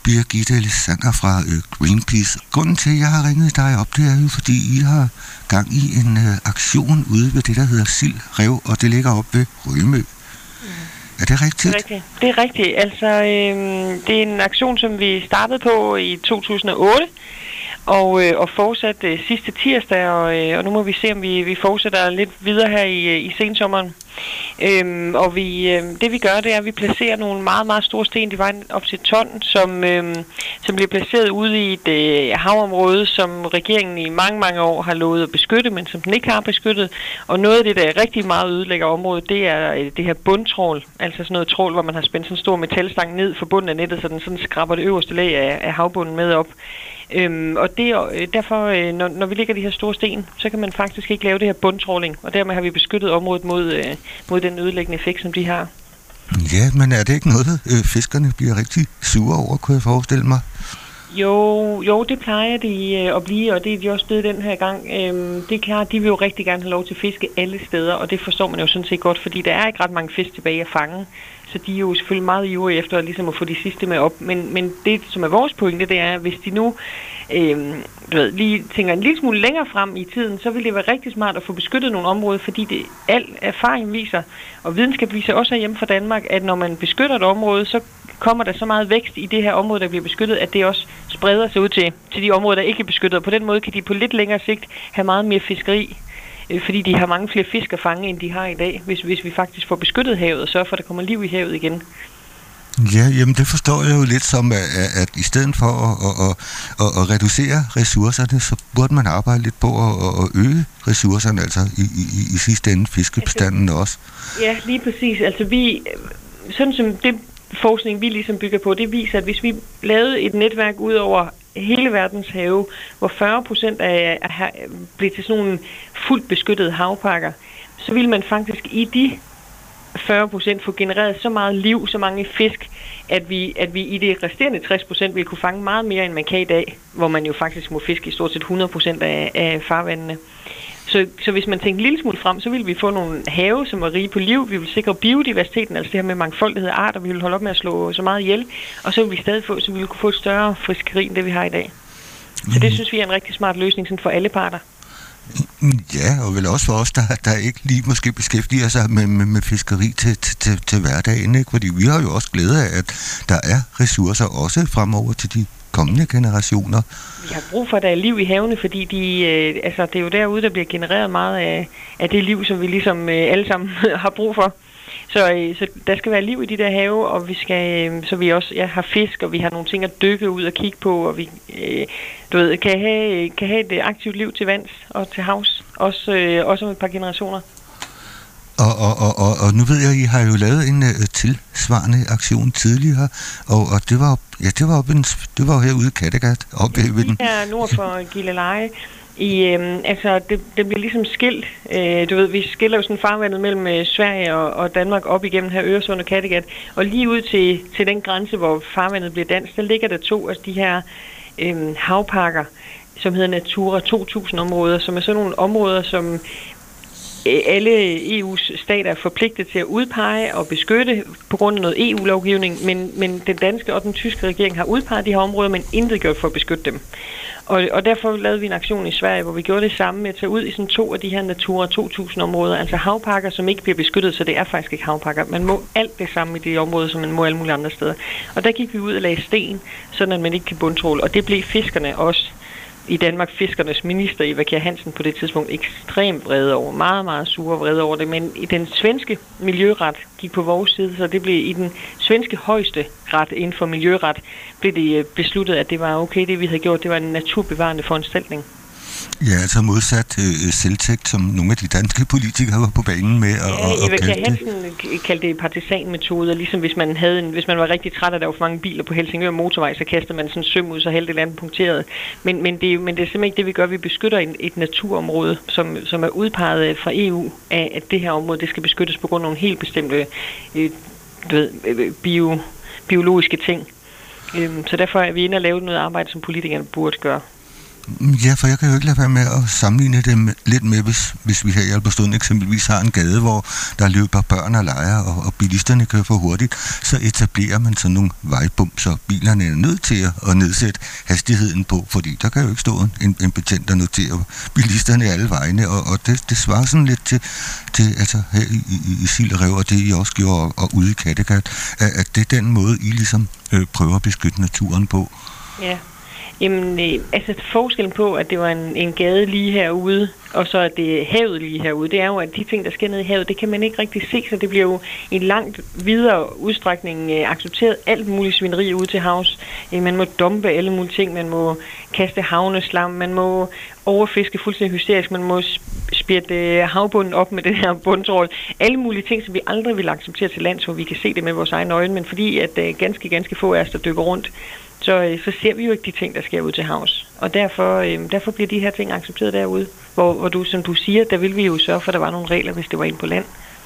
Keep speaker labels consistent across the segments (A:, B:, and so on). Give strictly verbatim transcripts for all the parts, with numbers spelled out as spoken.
A: Birgitte Alexander fra øh, Greenpeace. Grunden til, at jeg har ringet dig op, det er jo, fordi I har gang i en øh, aktion ude ved det, der hedder Sild Rev, og det ligger op ved Rømø. Er det rigtigt?
B: Det er rigtigt. Det er rigtigt. Altså, øh, det er en aktion, som vi startede på i to tusind og otte, og, øh, og fortsatte øh, sidste tirsdag, og, øh, og nu må vi se, om vi, vi fortsætter lidt videre her i, i sensommeren. Øhm, og vi, øh, det vi gør, det er, at vi placerer nogle meget, meget store sten, de vejer op til ton, som, øh, som bliver placeret ude i et øh, havområde, som regeringen i mange, mange år har lovet at beskytte, men som den ikke har beskyttet. Og noget af det, der rigtig meget ødelægger området, det er øh, det her bundtrål, altså sådan noget trål, hvor man har spændt sådan en stor metalstang ned for bunden af nettet, så den sådan skraber det øverste lag af, af havbunden med op. Øhm, og det er derfor, øh, når, når vi ligger de her store sten, så kan man faktisk ikke lave det her bundtråling, og dermed har vi beskyttet området mod, øh, mod den ødelæggende effekt, som de har.
A: Ja, men er det ikke noget, øh, fiskerne bliver rigtig sure over, kunne jeg forestille mig?
B: Jo, jo, det plejer de øh, at blive, og det er de også blevet den her gang. Øhm, det kan, de vil jo rigtig gerne have lov til at fiske alle steder, og det forstår man jo sådan set godt, fordi der er ikke ret mange fisk tilbage at fange. Så de er jo selvfølgelig meget ivrige efter ligesom at få de sidste med op. Men, men det, som er vores pointe, det er, at hvis de nu øh, du ved, lige tænker en lille smule længere frem i tiden, så vil det være rigtig smart at få beskyttet nogle områder, fordi det al erfaring viser, og videnskab viser også hjemme fra Danmark, at når man beskytter et område, så kommer der så meget vækst i det her område, der bliver beskyttet, at det også spreder sig ud til, til de områder, der ikke er beskyttet. På den måde kan de på lidt længere sigt have meget mere fiskeri, fordi de har mange flere fisk at fange, end de har i dag, hvis, hvis vi faktisk får beskyttet havet og sørger for, at der kommer liv i havet igen.
A: Ja, jamen det forstår jeg jo lidt som, at, at i stedet for at, at, at, at reducere ressourcerne, så burde man arbejde lidt på at, at øge ressourcerne, altså i, i, i sidste ende fiskebestanden også.
B: Ja, lige præcis. Altså vi, sådan som det forskning, vi ligesom bygger på, det viser, at hvis vi lavede et netværk ud over hele verdens have, hvor fyrre procent af, af blev til sådan nogle fuldt beskyttede havparker, så ville man faktisk i de fyrre procent få genereret så meget liv, så mange fisk, at vi, at vi i det resterende tres procent ville kunne fange meget mere, end man kan i dag, hvor man jo faktisk må fiske i stort set hundrede procent af, af farvandene. Så, så hvis man tænker en lille smule frem, så ville vi få nogle have, som er rige på liv. Vi vil sikre biodiversiteten, altså det her med mangfoldighed af arter. Vi vil holde op med at slå så meget ihjel. Og så vil vi stadig få, så vi vil kunne få et større fiskeri, end det vi har i dag. Så mm. det synes vi er en rigtig smart løsning sådan for alle parter.
A: Ja, og vel også for os, der, der ikke lige måske beskæftiger sig med, med, med fiskeri til, til, til hverdagen, ikke? Fordi vi har jo også glæde af, at der er ressourcer også fremover til de kommende generationer.
B: Vi har brug for, at der er liv i havene, fordi de, øh, altså, det er jo derude, der bliver genereret meget af, af det liv, som vi ligesom øh, alle sammen har brug for. Så, øh, så der skal være liv i de der have, og vi skal, øh, så vi også ja, har fisk, og vi har nogle ting at dykke ud og kigge på, og vi øh, du ved, kan, have, kan have et aktivt liv til vands og til havs, også, øh, også om et par generationer.
A: Og, og, og, og, og nu ved jeg, at I har jo lavet en uh, tilsvarende aktion tidligere, og, og det var ja, det var, op en, det var jo herude i Kattegat, oppe ved den.
B: Her nord for Gilleleje. I, øh, altså, det, det bliver ligesom skilt. Øh, du ved, vi skiller jo sådan farvandet mellem øh, Sverige og, og Danmark op igennem her Øresund og Kattegat, og lige ud til, til den grænse, hvor farvandet bliver dansk, der ligger der to af de her øh, havparker, som hedder Natura to tusind områder, som er sådan nogle områder, som alle E U's stater er forpligtet til at udpege og beskytte på grund af noget E U-lovgivning, men, men den danske og den tyske regering har udpeget de her områder, men intet gjort for at beskytte dem. Og, og derfor lavede vi en aktion i Sverige, hvor vi gjorde det samme med at tage ud i sådan to af de her Natura to tusind områder, altså havparker, som ikke bliver beskyttet, så det er faktisk ikke havparker. Man må alt det samme i de områder, som man må alle mulige andre steder. Og der gik vi ud og lagde sten, sådan at man ikke kan bundtråle, og det blev fiskerne også. I Danmark, fiskernes minister, Eva Kjær Hansen, på det tidspunkt ekstremt vrede over, meget, meget sure og vrede over det, men i den svenske miljøret gik på vores side, så det blev i den svenske højeste ret inden for miljøret, blev det besluttet, at det var okay, det vi havde gjort, det var en naturbevarende foranstaltning.
A: Ja, altså modsat øh, selvtægt, som nogle af de danske politikere var på banen med. Og,
B: ja, Eva Kjær Hansen
A: det.
B: kaldte det partisanmetode, ligesom hvis man, havde en, hvis man var rigtig træt af, at der var for mange biler på Helsingør motorvej, så kastede man sådan en søm ud, så hældte det andet punkteret. Men, men, det, men det er simpelthen ikke det, vi gør. Vi beskytter et, et naturområde, som, som er udpeget fra E U, af at det her område, det skal beskyttes på grund af nogle helt bestemte øh, du ved, bio, biologiske ting. Øh, så derfor er vi inde og lave noget arbejde, som politikerne burde gøre.
A: Ja, for jeg kan jo ikke lade være med at sammenligne det med, lidt med, hvis, hvis vi her i Albertslund eksempelvis har en gade, hvor der løber børn og leger, og, og bilisterne kører for hurtigt, så etablerer man sådan nogle vejbums, og bilerne er nødt til at, at nedsætte hastigheden på, fordi der kan jo ikke stå en, en betjent, der noterer bilisterne alle vejene, og, og det, det svarer sådan lidt til, til altså her i, i, i Silderev, og det I også gjorde, og, og ude i Kattegat, at, at det er den måde, I ligesom øh, prøver at beskytte naturen på.
B: Ja. Jamen, øh, altså forskellen på, at det var en, en gade lige herude, og så at det er havet lige herude, det er jo, at de ting, der sker nede i havet, det kan man ikke rigtig se, så det bliver jo i en langt videre udstrækning øh, accepteret alt muligt svineri ude til havs. Øh, man må dumpe alle mulige ting, man må kaste havneslam, man må overfiske fuldstændig hysterisk, man må spjætte øh, havbunden op med den her bundtrål. Alle mulige ting, som vi aldrig vil acceptere til lands, hvor vi kan se det med vores egne øjne, men fordi at øh, ganske, ganske få af os, der dykker rundt, Så, så ser vi jo ikke de ting, der sker ud til havs. Og derfor, øh, derfor bliver de her ting accepteret derude, hvor, hvor du, som du siger, der vil vi jo sørge for, at der var nogle regler, hvis det var inde på land.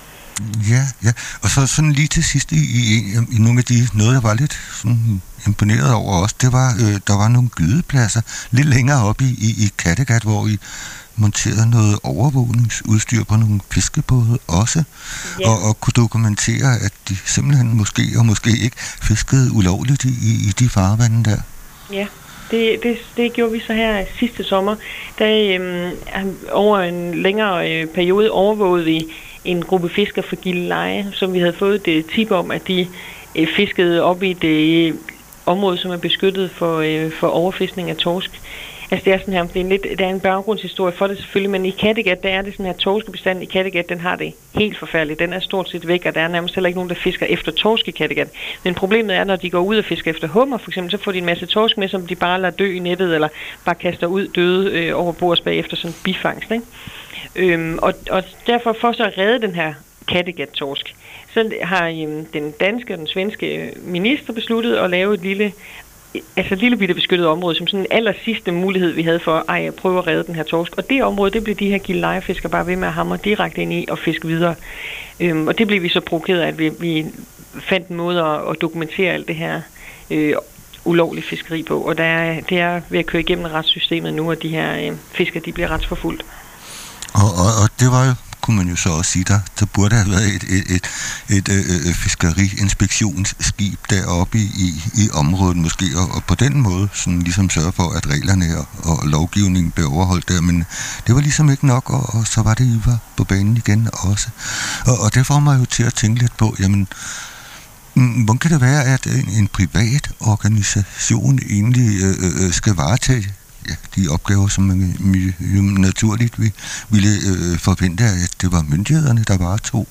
A: Ja, ja. Og så sådan lige til sidst i, i, i nogle af de, noget jeg var lidt sådan imponeret over også, det var, øh, der var nogle gydepladser lidt længere oppe i, i, i Kattegat, hvor I monterede noget overvågningsudstyr på nogle fiskebåde også, ja. og, og kunne dokumentere, at de simpelthen måske og måske ikke fiskede ulovligt i, i de farvande der.
B: Ja, det, det, det gjorde vi så her sidste sommer. Der øhm, over en længere øh, periode overvågede vi en gruppe fiskere fra Gilleleje, som vi havde fået et tip om, at de øh, fiskede op i det øh, område, som er beskyttet for, øh, for overfiskning af torsk. Altså det er sådan her, det er en lidt, der er en baggrundshistorie for det selvfølgelig, men i Kattegat, der er det sådan her, torskebestand i Kattegat, den har det helt forfærdeligt. Den er stort set væk, og der er nærmest heller ikke nogen, der fisker efter torsk i Kattegat. Men problemet er, når de går ud og fisker efter hummer, for eksempel, så får de en masse torsk med, som de bare lader dø i nettet, eller bare kaster ud døde øh, over bords bagefter sådan en bifangst, ikke? Øhm, og, og derfor for så at redde den her Kattegat-torsk, så har øhm, den danske og den svenske minister besluttet at lave et lille altså et lille bitte beskyttet område, som sådan en aller sidste mulighed, vi havde for ej, at prøve at redde den her torsk. Og det område, det blev de her Gillelejefiskere bare ved med at hamre direkte ind i og fiske videre. Øhm, og det blev vi så provokeret af, at vi, vi fandt en måde at, at dokumentere alt det her øh, ulovlige fiskeri på. Og der er, det er ved at køre igennem retssystemet nu, at de her øh, fiskere, de bliver retsforfulgt.
A: Og, og, og det var jo, kunne man jo så også sige, der, der burde have været et, et, et, et, et, et fiskeriinspektionsskib deroppe i, i, i området måske, og, og på den måde sådan ligesom sørge for, at reglerne og, og lovgivningen blev overholdt der, men det var ligesom ikke nok, og, og så var det, I var på banen igen også. Og, og det får mig jo til at tænke lidt på, jamen, hvordan kan det være, at en, en privat organisation egentlig øh, øh, skal varetage ja, de opgaver, som man jo naturligt vi, ville øh, forvente, at det var myndighederne, der var to?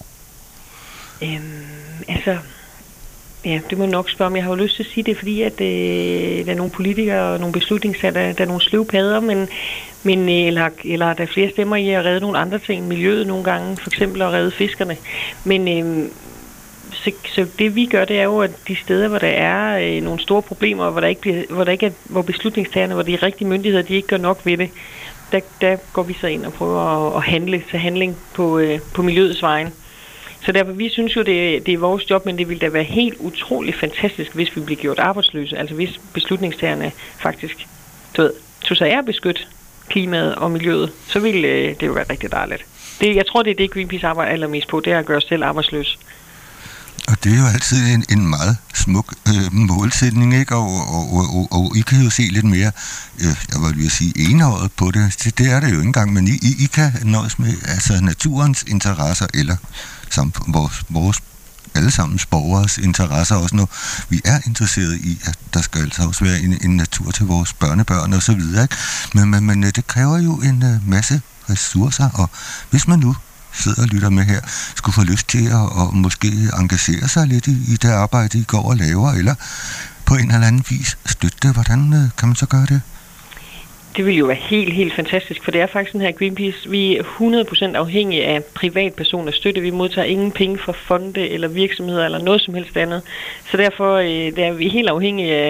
B: Øhm, altså, ja, det må nok spørge om. Jeg har jo lyst til at sige det, fordi at øh, der er nogle politikere og nogle beslutningssætter, der, der er nogle sløvpadder, men, men eller, eller der er flere stemmer i at redde nogle andre ting, miljøet nogle gange, for eksempel at redde fiskerne. Men øh, Så, så det vi gør, det er jo, at de steder, hvor der er øh, nogle store problemer, hvor der ikke bliver, hvor der ikke er, hvor beslutningstagerne, hvor de rigtige myndigheder, de ikke gør nok ved det, der, der går vi så ind og prøver at, at handle, tage handling på, øh, på miljøets vejen. Så derfor, vi synes jo, det, det er vores job, men det ville da være helt utroligt fantastisk, hvis vi blev gjort arbejdsløse. Altså hvis beslutningstagerne faktisk du ved, tog sig af at beskytte klimaet og miljøet, så ville øh, det jo være rigtig dejligt. Det, jeg tror, det er det, Greenpeace arbejder allermest på, det er at gøre os selv arbejdsløse.
A: Og det er jo altid en, en meget smuk øh, målsætning, ikke? Og, og, og, og, og I kan jo se lidt mere, øh, jeg vil lige sige, enåret på det. det. Det er det jo ikke engang, men I, I, I kan nøjes med altså naturens interesser, eller samfund, vores, vores allesammens borgers interesser også, når vi er interesseret i, at der skal altså også være en, en natur til vores børnebørn og så videre, ikke? Men, men, men det kræver jo en uh, masse ressourcer, og hvis man nu sidder og lytter med her, skulle få lyst til at og måske engagere sig lidt i, i det arbejde, I går og laver, eller på en eller anden vis støtte det. Hvordan øh, kan man så gøre det?
B: Det vil jo være helt, helt fantastisk, for det er faktisk sådan her, Greenpeace, vi er hundrede procent afhængige af privatpersoners støtte. Vi modtager ingen penge fra fonde eller virksomheder eller noget som helst andet. Så derfor øh, der er vi helt afhængige af,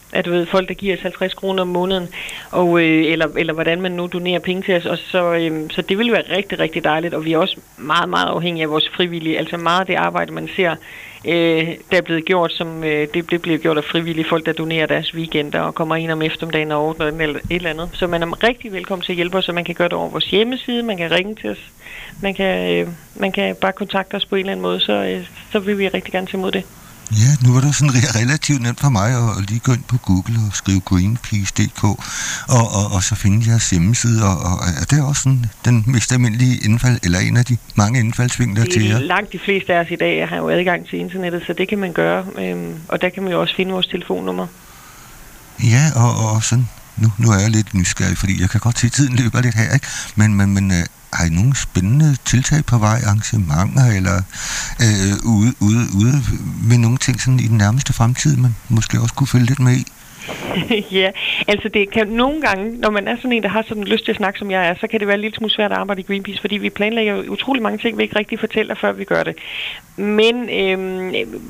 B: at du ved, folk, der giver os halvtreds kroner om måneden, og, øh, eller, eller hvordan man nu donerer penge til os. Og så, øh, så det vil være rigtig, rigtig dejligt, og vi er også meget, meget afhængige af vores frivillige. Altså meget af det arbejde, man ser, øh, der er blevet gjort, som øh, det, det bliver gjort af frivillige folk, der donerer deres weekender og kommer ind om eftermiddagen og ordner et eller andet. Så man er rigtig velkommen til at hjælpe os, så man kan gøre det over vores hjemmeside, man kan ringe til os, man kan, øh, man kan bare kontakte os på en eller anden måde, så, øh, så vil vi rigtig gerne tage imod det.
A: Ja, nu var det sådan relativt nemt for mig at lige gå ind på Google og skrive Greenpeace punktum d k og, og, og så finde jeres hjemmeside, og, og er det også sådan den mest almindelige indfald, eller en af de mange indfaldsvinkler til jer?
B: Langt de fleste af os i dag har jo adgang til internettet, så det kan man gøre, øhm, og der kan man jo også finde vores telefonnummer.
A: Ja, og, og sådan, nu, nu er jeg lidt nysgerrig, fordi jeg kan godt se, at tiden løber lidt her, ikke? Men, men, men har I nogle spændende tiltag på vej, arrangementer, eller øh, ude, ude, ude med nogle ting sådan i den nærmeste fremtid, man måske også kunne følge lidt med i?
B: Ja, altså det kan nogle gange, når man er sådan en, der har sådan lyst til at snakke, som jeg er, så kan det være lidt smule svært at arbejde i Greenpeace, fordi vi planlægger jo utrolig mange ting, vi ikke rigtig fortæller, før vi gør det. Men øhm,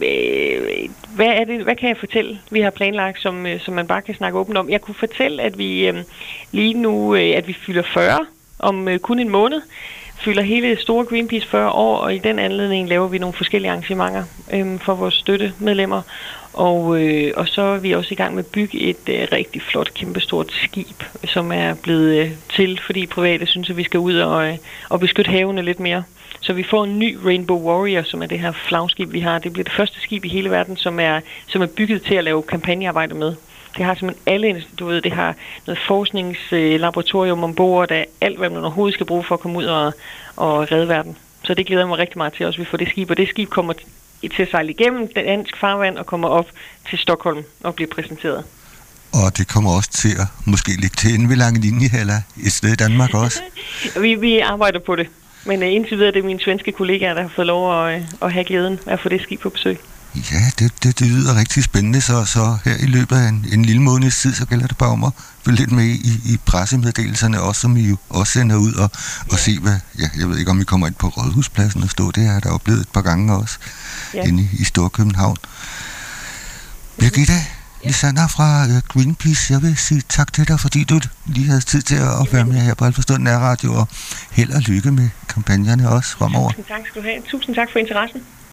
B: øh, hvad er det? Hvad kan jeg fortælle, vi har planlagt, som, øh, som man bare kan snakke åbent om? Jeg kunne fortælle, at vi øh, lige nu, øh, at vi fylder fyrre om øh, kun en måned, fylder hele store Greenpeace fyrre år, og i den anledning laver vi nogle forskellige arrangementer øh, for vores støttemedlemmer. Og, øh, og så er vi også i gang med at bygge et øh, rigtig flot, kæmpestort skib, som er blevet øh, til, fordi private synes, at vi skal ud og, øh, og beskytte havene lidt mere. Så vi får en ny Rainbow Warrior, som er det her flagskib, vi har. Det bliver det første skib i hele verden, som er, som er bygget til at lave kampagnearbejde med. Det har simpelthen alle, du ved, det har noget forskningslaboratorium ombord, der er alt, hvad man overhovedet skal bruge for at komme ud og, og redde verden. Så det glæder mig rigtig meget til, at vi får det skib, og det skib kommer til at sejle igennem dansk farvand og kommer op til Stockholm og bliver præsenteret.
A: Og det kommer også til at måske ligge til inde ved Lange Linje, eller et sted i Danmark også?
B: vi, vi arbejder på det, men uh, indtil videre er det mine svenske kollegaer, der har fået lov at, uh, at have glæden af at få det skib på besøg.
A: Ja, det, det, det lyder rigtig spændende, så, så her i løbet af en, en lille måneds tid, så gælder det bare om at følge lidt med i, i pressemeddelelserne, også som I jo også sender ud og, og se, hvad, ja, jeg ved ikke, om I kommer ind på Rådhuspladsen og stå, det har der oplevet et par gange også, ja. Inde i, i Storkøbenhavn. Birgitte, ja. Lisander fra uh, Greenpeace, jeg vil sige tak til dig, fordi du lige havde tid til at, at være med her på Alt Forstået Nærradio, og held og lykke med kampagnerne også fremover.
B: Tusind tak skal du have. Tusind tak for interessen.